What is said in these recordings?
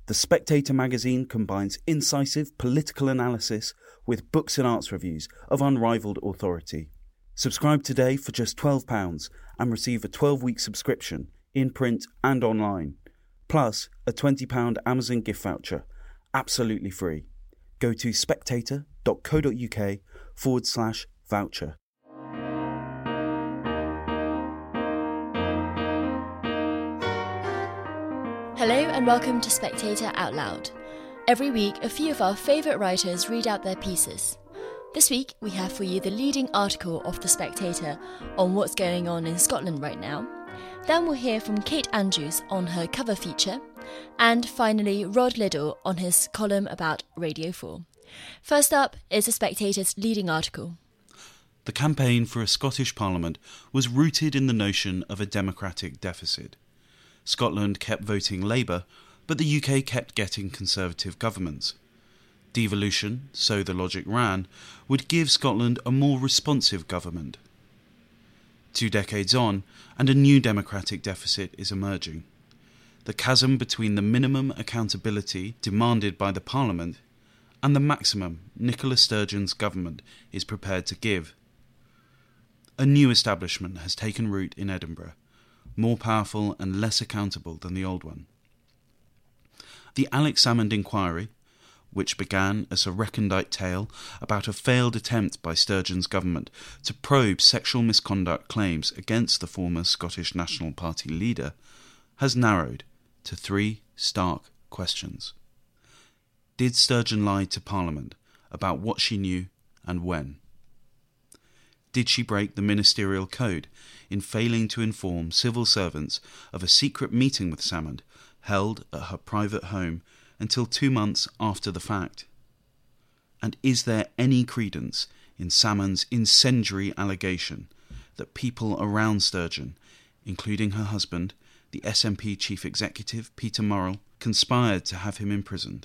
The Spectator magazine combines incisive political analysis with books and arts reviews of unrivalled authority. Subscribe today for just £12 and receive a 12-week subscription in print and online, plus a £20 Amazon gift voucher, absolutely free. Go to spectator.co.uk/voucher. Hello and welcome to Spectator Out Loud. Every week, a few of our favourite writers read out their pieces. This week, we have for you the leading article of The Spectator on what's going on in Scotland right now. Then we'll hear from Kate Andrews on her cover feature. And finally, Rod Liddell on his column about Radio 4. First up is The Spectator's leading article. The campaign for a Scottish Parliament was rooted in the notion of a democratic deficit. Scotland kept voting Labour, but the UK kept getting Conservative governments. Devolution, so the logic ran, would give Scotland a more responsive government. 2 decades on, and a new democratic deficit is emerging. The chasm between the minimum accountability demanded by the Parliament and the maximum Nicola Sturgeon's government is prepared to give. A new establishment has taken root in Edinburgh, more powerful and less accountable than the old one. The Alex Salmond inquiry, which began as a recondite tale about a failed attempt by Sturgeon's government to probe sexual misconduct claims against the former Scottish National Party leader, has narrowed to 3 stark questions. Did Sturgeon lie to Parliament about what she knew and when? Did she break the ministerial code in failing to inform civil servants of a secret meeting with Salmond held at her private home until 2 months after the fact? And is there any credence in Salmond's incendiary allegation that people around Sturgeon, including her husband, the SNP chief executive Peter Murrell, conspired to have him imprisoned?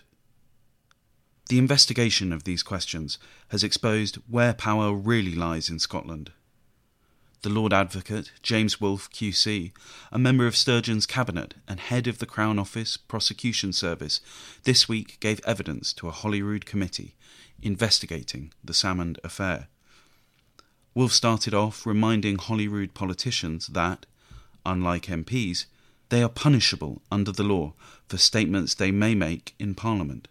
The investigation of these questions has exposed where power really lies in Scotland. The Lord Advocate, James Wolfe QC, a member of Sturgeon's cabinet and head of the Crown Office Prosecution Service, this week gave evidence to a Holyrood committee investigating the Salmond affair. Wolfe started off reminding Holyrood politicians that, unlike MPs, they are punishable under the law for statements they may make in Parliament.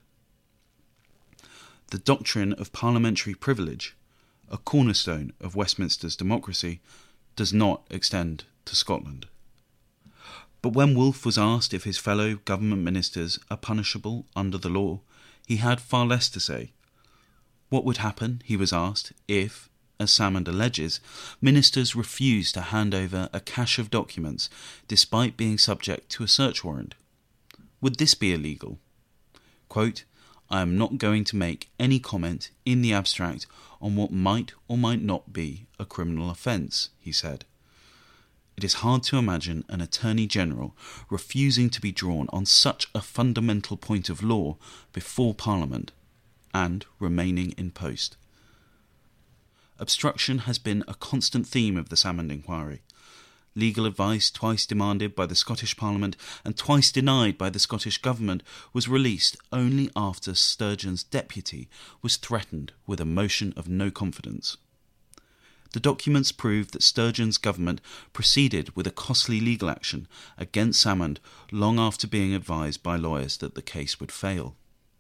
The doctrine of parliamentary privilege, a cornerstone of Westminster's democracy, does not extend to Scotland. But when Wolfe was asked if his fellow government ministers are punishable under the law, he had far less to say. What would happen, he was asked, if, as Salmond alleges, ministers refused to hand over a cache of documents despite being subject to a search warrant? Would this be illegal? Quote, I am not going to make any comment in the abstract on what might or might not be a criminal offence, he said. It is hard to imagine an Attorney General refusing to be drawn on such a fundamental point of law before Parliament and remaining in post. Obstruction has been a constant theme of the Salmond inquiry. Legal advice twice demanded by the Scottish Parliament and twice denied by the Scottish Government was released only after Sturgeon's deputy was threatened with a motion of no confidence. The documents prove that Sturgeon's government proceeded with a costly legal action against Salmond long after being advised by lawyers that the case would fail.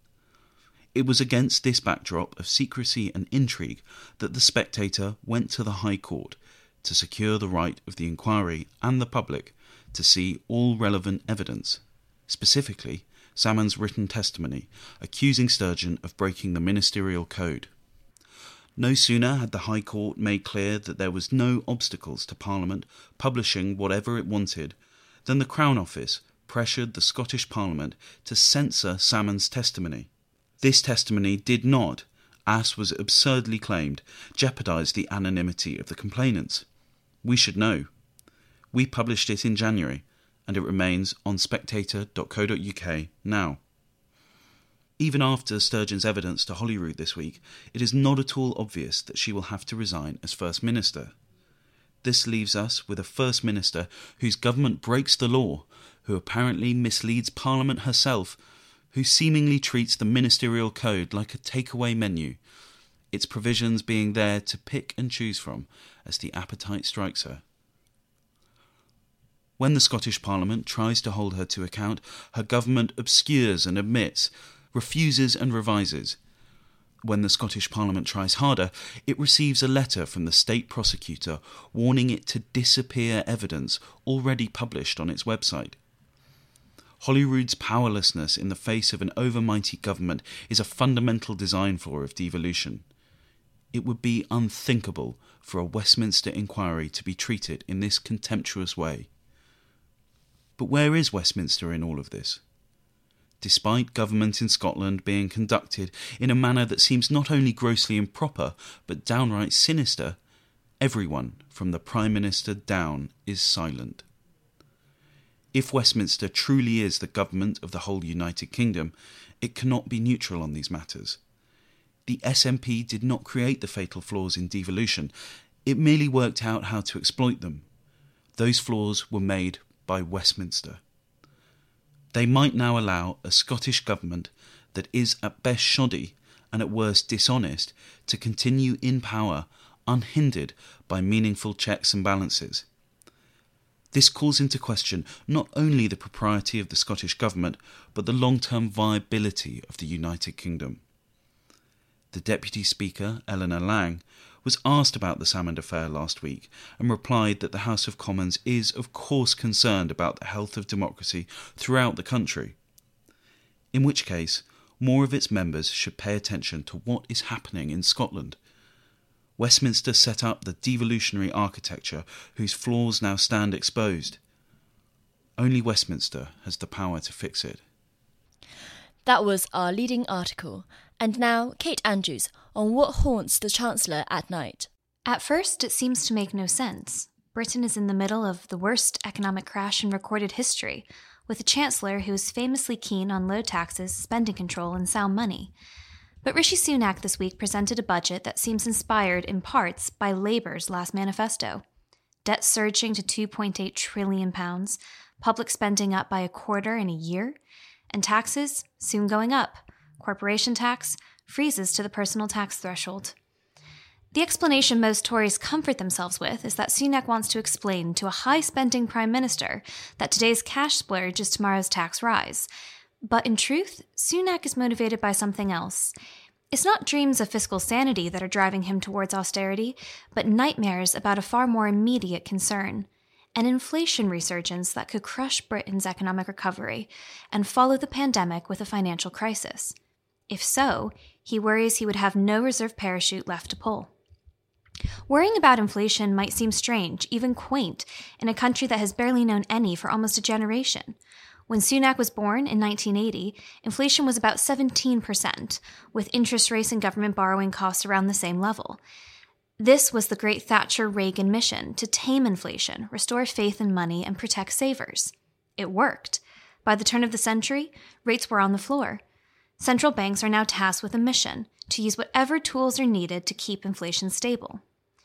It was against this backdrop of secrecy and intrigue that the Spectator went to the High Court to secure the right of the inquiry and the public to see all relevant evidence, specifically Salmond's written testimony accusing Sturgeon of breaking the ministerial code. No sooner had the High Court made clear that there was no obstacles to Parliament publishing whatever it wanted than the Crown Office pressured the Scottish Parliament to censor Salmond's testimony. This testimony did not, as was absurdly claimed, jeopardise the anonymity of the complainants. We should know. We published it in January, and it remains on spectator.co.uk now. Even after Sturgeon's evidence to Holyrood this week, it is not at all obvious that she will have to resign as First Minister. This leaves us with a First Minister whose government breaks the law, who apparently misleads Parliament herself, who seemingly treats the ministerial code like a takeaway menu, its provisions being there to pick and choose from as the appetite strikes her. When the Scottish Parliament tries to hold her to account, her government obscures and omits, refuses and revises. When the Scottish Parliament tries harder, it receives a letter from the state prosecutor warning it to disappear evidence already published on its website. Holyrood's powerlessness in the face of an overmighty government is a fundamental design flaw of devolution. It would be unthinkable for a Westminster inquiry to be treated in this contemptuous way. But where is Westminster in all of this? Despite government in Scotland being conducted in a manner that seems not only grossly improper, but downright sinister, everyone, from the Prime Minister down, is silent. If Westminster truly is the government of the whole United Kingdom, it cannot be neutral on these matters. The SNP did not create the fatal flaws in devolution, it merely worked out how to exploit them. Those flaws were made by Westminster. They might now allow a Scottish government that is at best shoddy and at worst dishonest to continue in power unhindered by meaningful checks and balances. This calls into question not only the propriety of the Scottish government, but the long-term viability of the United Kingdom. The Deputy Speaker, Eleanor Lang, was asked about the Salmond affair last week and replied that the House of Commons is of course concerned about the health of democracy throughout the country, in which case more of its members should pay attention to what is happening in Scotland. Westminster set up the devolutionary architecture whose flaws now stand exposed. Only Westminster has the power to fix it. That was our leading article. And now, Kate Andrews on what haunts the Chancellor at night. At first, it seems to make no sense. Britain is in the middle of the worst economic crash in recorded history, with a Chancellor who is famously keen on low taxes, spending control, and sound money. But Rishi Sunak this week presented a budget that seems inspired in parts by Labour's last manifesto. Debt surging to £2.8 trillion, public spending up by a quarter in a year, and taxes soon going up. Corporation tax freezes to the personal tax threshold. The explanation most Tories comfort themselves with is that Sunak wants to explain to a high-spending Prime Minister that today's cash splurge is tomorrow's tax rise. But in truth, Sunak is motivated by something else. It's not dreams of fiscal sanity that are driving him towards austerity, but nightmares about a far more immediate concern. An inflation resurgence that could crush Britain's economic recovery and follow the pandemic with a financial crisis. If so, he worries he would have no reserve parachute left to pull. Worrying about inflation might seem strange, even quaint, in a country that has barely known any for almost a generation. When Sunak was born in 1980, inflation was about 17%, with interest rates and government borrowing costs around the same level. This was the great Thatcher-Reagan mission, to tame inflation, restore faith in money, and protect savers. It worked. By the turn of the century, rates were on the floor. Central banks are now tasked with a mission to use whatever tools are needed to keep inflation stable.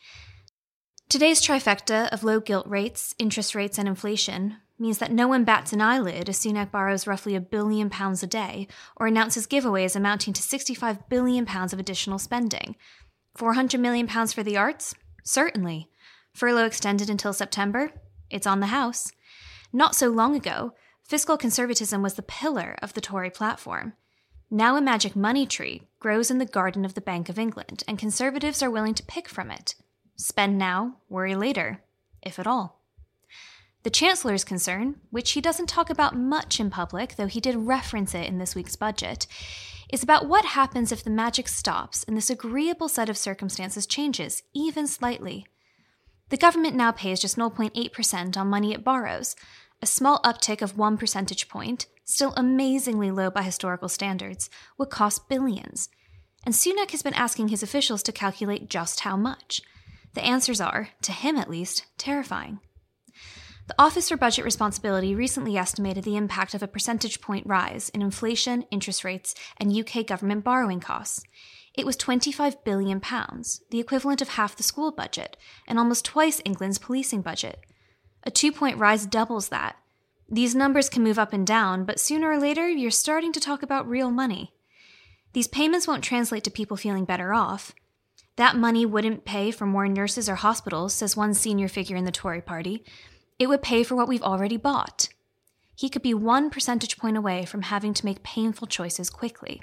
Today's trifecta of low gilt rates, interest rates, and inflation means that no one bats an eyelid as Sunak borrows roughly £1 billion a day or announces giveaways amounting to £65 billion of additional spending. £400 million for the arts? Certainly. Furlough extended until September? It's on the house. Not so long ago, fiscal conservatism was the pillar of the Tory platform. Now a magic money tree grows in the garden of the Bank of England, and Conservatives are willing to pick from it. Spend now, worry later, if at all. The Chancellor's concern, which he doesn't talk about much in public, though he did reference it in this week's budget, is about what happens if the magic stops and this agreeable set of circumstances changes, even slightly. The government now pays just 0.8% on money it borrows, a small uptick of 1 percentage point, still amazingly low by historical standards, would cost billions. And Sunak has been asking his officials to calculate just how much. The answers are, to him at least, terrifying. The Office for Budget Responsibility recently estimated the impact of a percentage point rise in inflation, interest rates, and UK government borrowing costs. It was £25 billion, the equivalent of half the school budget, and almost twice England's policing budget. A 2-point rise doubles that. These numbers can move up and down, but sooner or later, you're starting to talk about real money. These payments won't translate to people feeling better off. That money wouldn't pay for more nurses or hospitals, says one senior figure in the Tory party. It would pay for what we've already bought. He could be 1 percentage point away from having to make painful choices quickly.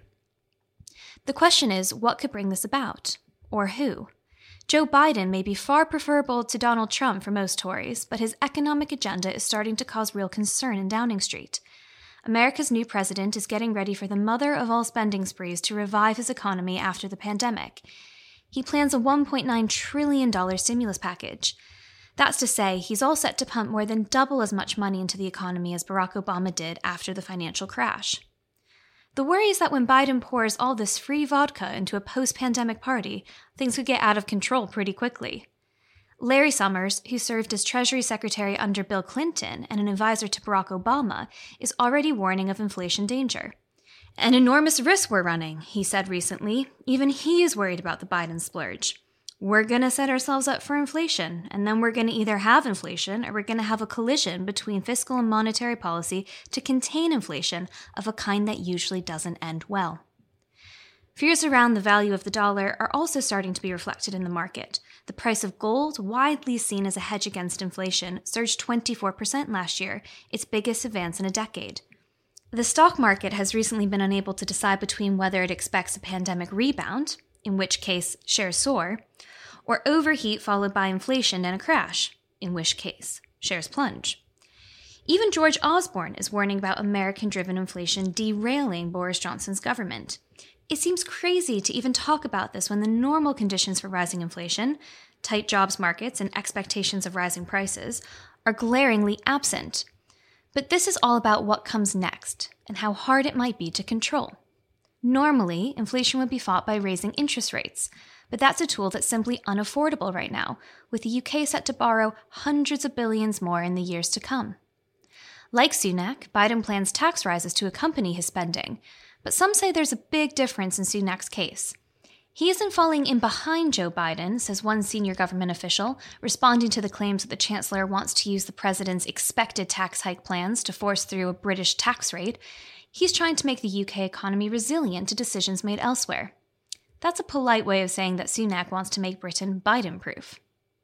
The question is, what could bring this about? Or who? Joe Biden may be far preferable to Donald Trump for most Tories, but his economic agenda is starting to cause real concern in Downing Street. America's new president is getting ready for the mother of all spending sprees to revive his economy after the pandemic. He plans a $1.9 trillion stimulus package. That's to say, he's all set to pump more than double as much money into the economy as Barack Obama did after the financial crash. The worry is that when Biden pours all this free vodka into a post-pandemic party, things could get out of control pretty quickly. Larry Summers, who served as Treasury Secretary under Bill Clinton and an advisor to Barack Obama, is already warning of inflation danger. An enormous risk we're running, he said recently. Even he is worried about the Biden splurge. We're going to set ourselves up for inflation, and then we're going to either have inflation or we're going to have a collision between fiscal and monetary policy to contain inflation of a kind that usually doesn't end well. Fears around the value of the dollar are also starting to be reflected in the market. The price of gold, widely seen as a hedge against inflation, surged 24% last year, its biggest advance in a decade. The stock market has recently been unable to decide between whether it expects a pandemic rebound, in which case shares soar, or overheat followed by inflation and a crash, in which case shares plunge. Even George Osborne is warning about American-driven inflation derailing Boris Johnson's government. It seems crazy to even talk about this when the normal conditions for rising inflation, tight jobs markets and expectations of rising prices, are glaringly absent. But this is all about what comes next and how hard it might be to control. Normally, inflation would be fought by raising interest rates, but that's a tool that's simply unaffordable right now, with the UK set to borrow hundreds of billions more in the years to come. Like Sunak, Biden plans tax rises to accompany his spending, but some say there's a big difference in Sunak's case. He isn't falling in behind Joe Biden, says one senior government official, responding to the claims that the Chancellor wants to use the president's expected tax hike plans to force through a British tax rate. He's trying to make the UK economy resilient to decisions made elsewhere. That's a polite way of saying that Sunak wants to make Britain Biden-proof.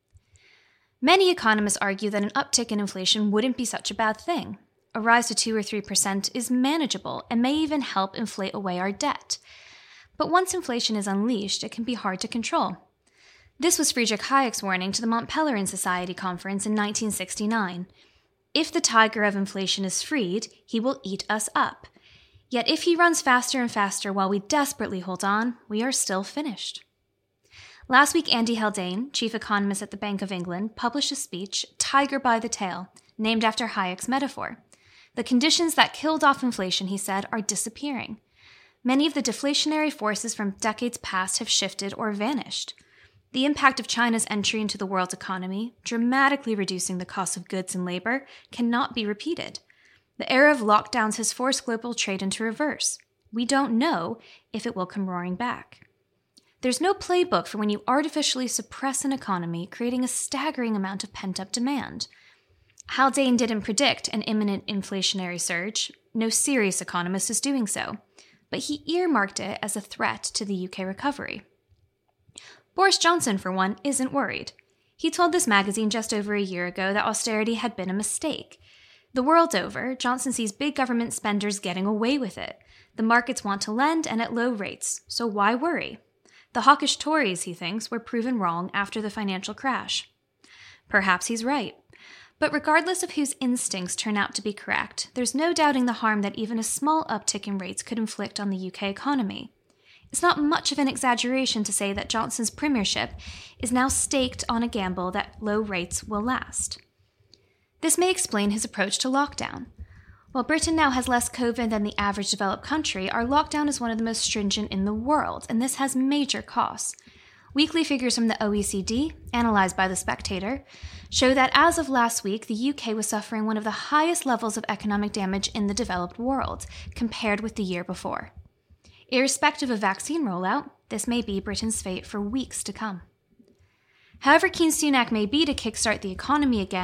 Many economists argue that an uptick in inflation wouldn't be such a bad thing. A rise to 2 or 3% is manageable and may even help inflate away our debt. But once inflation is unleashed, it can be hard to control. This was Friedrich Hayek's warning to the Mont Pelerin Society Conference in 1969. If the tiger of inflation is freed, he will eat us up. Yet if he runs faster and faster while we desperately hold on, we are still finished. Last week, Andy Haldane, chief economist at the Bank of England, published a speech, Tiger by the Tail, named after Hayek's metaphor. The conditions that killed off inflation, he said, are disappearing. Many of the deflationary forces from decades past have shifted or vanished. The impact of China's entry into the world's economy, dramatically reducing the cost of goods and labor, cannot be repeated. The era of lockdowns has forced global trade into reverse. We don't know if it will come roaring back. There's no playbook for when you artificially suppress an economy, creating a staggering amount of pent-up demand. Haldane didn't predict an imminent inflationary surge. No serious economist is doing so. But he earmarked it as a threat to the UK recovery. Boris Johnson, for one, isn't worried. He told this magazine just over a year ago that austerity had been a mistake. The world over, Johnson sees big government spenders getting away with it. The markets want to lend and at low rates, so why worry? The hawkish Tories, he thinks, were proven wrong after the financial crash. Perhaps he's right. But regardless of whose instincts turn out to be correct, there's no doubting the harm that even a small uptick in rates could inflict on the UK economy. It's not much of an exaggeration to say that Johnson's premiership is now staked on a gamble that low rates will last. This may explain his approach to lockdown. While Britain now has less COVID than the average developed country, our lockdown is one of the most stringent in the world, and this has major costs. Weekly figures from the OECD, analyzed by The Spectator, show that as of last week, the UK was suffering one of the highest levels of economic damage in the developed world, compared with the year before. Irrespective of vaccine rollout, this may be Britain's fate for weeks to come. However keen Sunak may be to kickstart the economy again,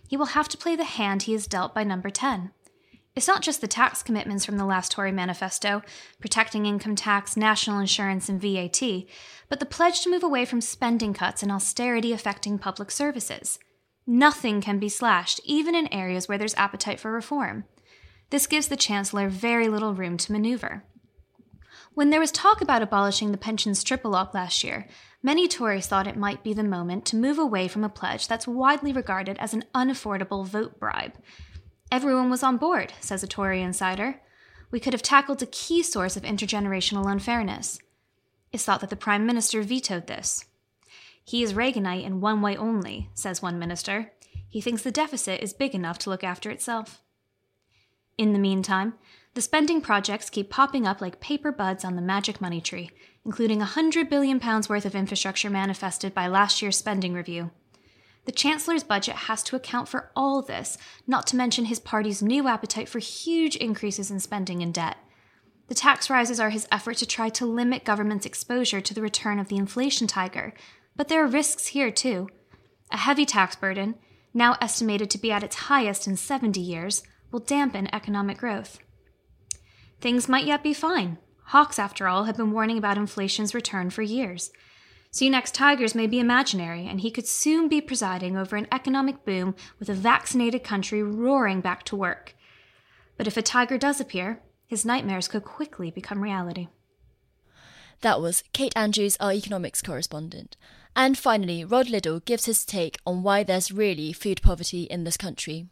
he will have to play the hand he is dealt by Number 10. It's not just the tax commitments from the last Tory manifesto, protecting income tax, national insurance, and VAT, but the pledge to move away from spending cuts and austerity affecting public services. Nothing can be slashed, even in areas where there's appetite for reform. This gives the Chancellor very little room to maneuver. When there was talk about abolishing the pensions triple-op last year, many Tories thought it might be the moment to move away from a pledge that's widely regarded as an unaffordable vote bribe. Everyone was on board, says a Tory insider. We could have tackled a key source of intergenerational unfairness. It's thought that the Prime Minister vetoed this. He is Reaganite in one way only, says one minister. He thinks the deficit is big enough to look after itself. In the meantime, the spending projects keep popping up like paper buds on the magic money tree, including £100 billion worth of infrastructure manifested by last year's spending review. The Chancellor's budget has to account for all this, not to mention his party's new appetite for huge increases in spending and debt. The tax rises are his effort to try to limit government's exposure to the return of the inflation tiger, but there are risks here too. A heavy tax burden, now estimated to be at its highest in 70 years, will dampen economic growth. Things might yet be fine. Hawks, after all, have been warning about inflation's return for years. Sunak's tigers may be imaginary, and he could soon be presiding over an economic boom with a vaccinated country roaring back to work. But if a tiger does appear, his nightmares could quickly become reality. That was Kate Andrews, our economics correspondent. And finally, Rod Liddell gives his take on why there's really food poverty in this country.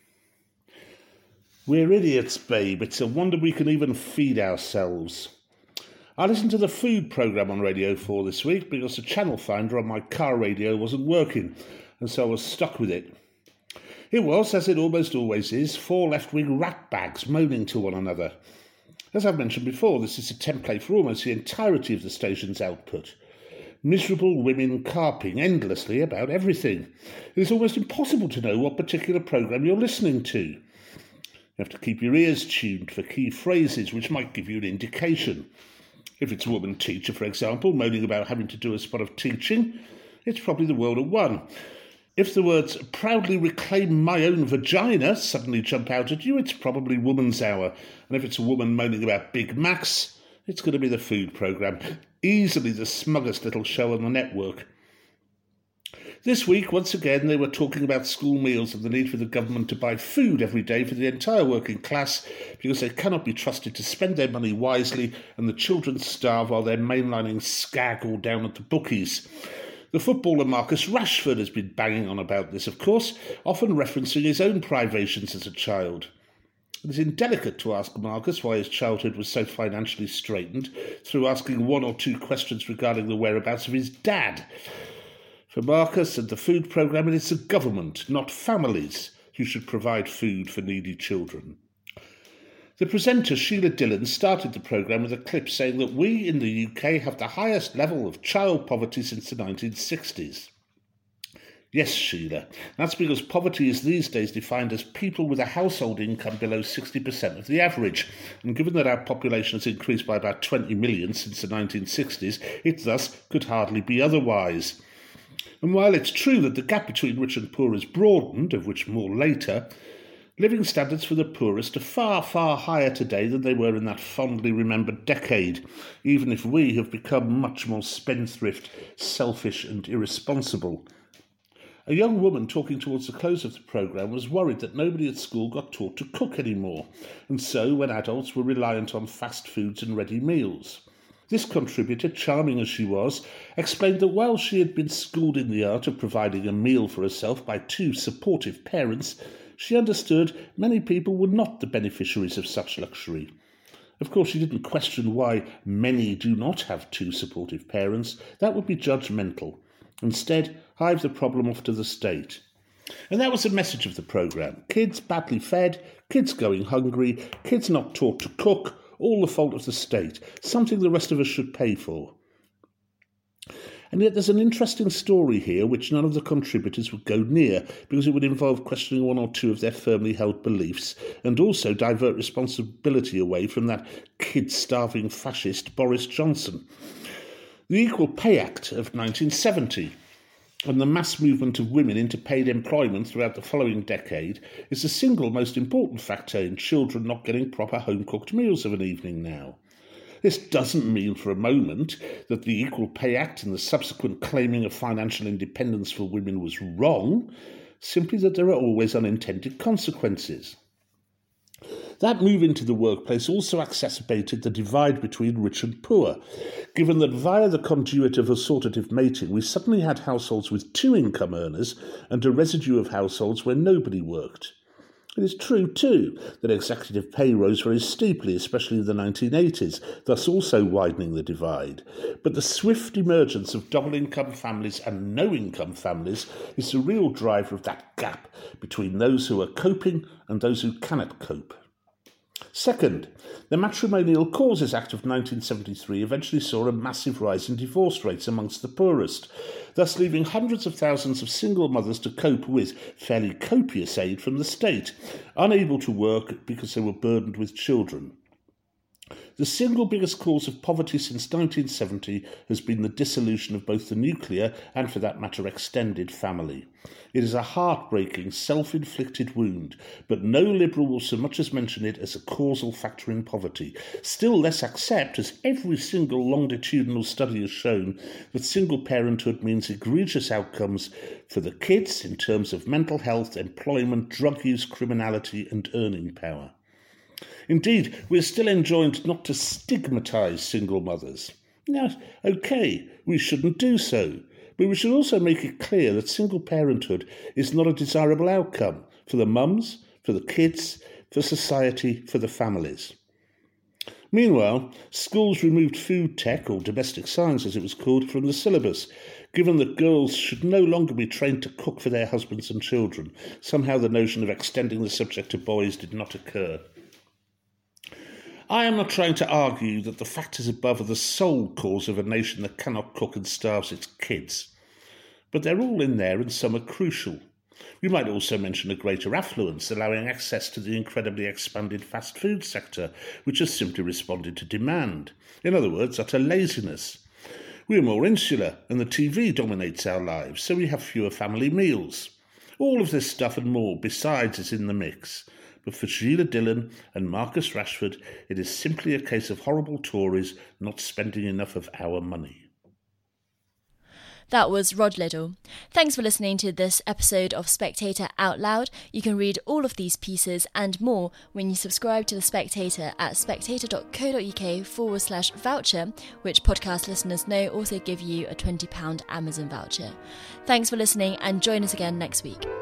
We're idiots, babe. It's a wonder we can even feed ourselves. I listened to the food programme on Radio 4 this week because the channel finder on my car radio wasn't working, and so I was stuck with it. It was, as it almost always is, 4 left-wing ratbags moaning to one another. As I've mentioned before, this is a template for almost the entirety of the station's output. Miserable women carping endlessly about everything. It is almost impossible to know what particular programme you're listening to. You have to keep your ears tuned for key phrases which might give you an indication. If it's a woman teacher, for example, moaning about having to do a spot of teaching, it's probably the World at One. If the words proudly reclaim my own vagina suddenly jump out at you, it's probably Woman's Hour. And if it's a woman moaning about Big Macs, it's going to be the food programme. Easily the smuggest little show on the network. This week, once again, they were talking about school meals and the need for the government to buy food every day for the entire working class because they cannot be trusted to spend their money wisely and the children starve while they're mainlining skag all down at the bookies. The footballer Marcus Rashford has been banging on about this, of course, often referencing his own privations as a child. It is indelicate to ask Marcus why his childhood was so financially straitened through asking 1 or 2 questions regarding the whereabouts of his dad. For Marcus and the food programme, it is the government, not families, who should provide food for needy children. The presenter, Sheila Dillon, started the programme with a clip saying that we in the UK have the highest level of child poverty since the 1960s. Yes, Sheila, that's because poverty is these days defined as people with a household income below 60% of the average, and given that our population has increased by about 20 million since the 1960s, it thus could hardly be otherwise. And while it's true that the gap between rich and poor has broadened, of which more later, living standards for the poorest are far, far higher today than they were in that fondly remembered decade, even if we have become much more spendthrift, selfish and irresponsible. A young woman talking towards the close of the programme was worried that nobody at school got taught to cook anymore, and so when adults were reliant on fast foods and ready meals. This contributor, charming as she was, explained that while she had been schooled in the art of providing a meal for herself by 2 supportive parents, she understood many people were not the beneficiaries of such luxury. Of course, she didn't question why many do not have 2 supportive parents. That would be judgmental. Instead, hive the problem off to the state. And that was the message of the programme. Kids badly fed, kids going hungry, kids not taught to cook, all the fault of the state, something the rest of us should pay for. And yet there's an interesting story here which none of the contributors would go near because it would involve questioning 1 or 2 of their firmly held beliefs and also divert responsibility away from that kid-starving fascist Boris Johnson. The Equal Pay Act of 1970. and the mass movement of women into paid employment throughout the following decade is the single most important factor in children not getting proper home-cooked meals of an evening now. This doesn't mean for a moment that the Equal Pay Act and the subsequent claiming of financial independence for women was wrong, simply that there are always unintended consequences. That move into the workplace also exacerbated the divide between rich and poor, given that via the conduit of assortative mating we suddenly had households with 2 income earners and a residue of households where nobody worked. It is true, too, that executive pay rose very steeply, especially in the 1980s, thus also widening the divide. But the swift emergence of double-income families and no-income families is the real driver of that gap between those who are coping and those who cannot cope. Second, the Matrimonial Causes Act of 1973 eventually saw a massive rise in divorce rates amongst the poorest, thus leaving hundreds of thousands of single mothers to cope with fairly copious aid from the state, unable to work because they were burdened with children. The single biggest cause of poverty since 1970 has been the dissolution of both the nuclear and, for that matter, extended family. It is a heartbreaking, self-inflicted wound, but no Liberal will so much as mention it as a causal factor in poverty. Still less accept, as every single longitudinal study has shown, that single parenthood means egregious outcomes for the kids in terms of mental health, employment, drug use, criminality and earning power. Indeed, we are still enjoined not to stigmatise single mothers. Now, OK, we shouldn't do so, but we should also make it clear that single parenthood is not a desirable outcome for the mums, for the kids, for society, for the families. Meanwhile, schools removed food tech, or domestic science as it was called, from the syllabus, given that girls should no longer be trained to cook for their husbands and children. Somehow the notion of extending the subject to boys did not occur. I am not trying to argue that the factors above are the sole cause of a nation that cannot cook and starves its kids, but they're all in there and some are crucial. We might also mention a greater affluence, allowing access to the incredibly expanded fast food sector, which has simply responded to demand. In other words, utter laziness. We are more insular, and the TV dominates our lives, so we have fewer family meals. All of this stuff and more besides is in the mix. But for Sheila Dillon and Marcus Rashford, it is simply a case of horrible Tories not spending enough of our money. That was Rod Liddle. Thanks for listening to this episode of Spectator Out Loud. You can read all of these pieces and more when you subscribe to The Spectator at spectator.co.uk/voucher, which podcast listeners know also give you a £20 Amazon voucher. Thanks for listening and join us again next week.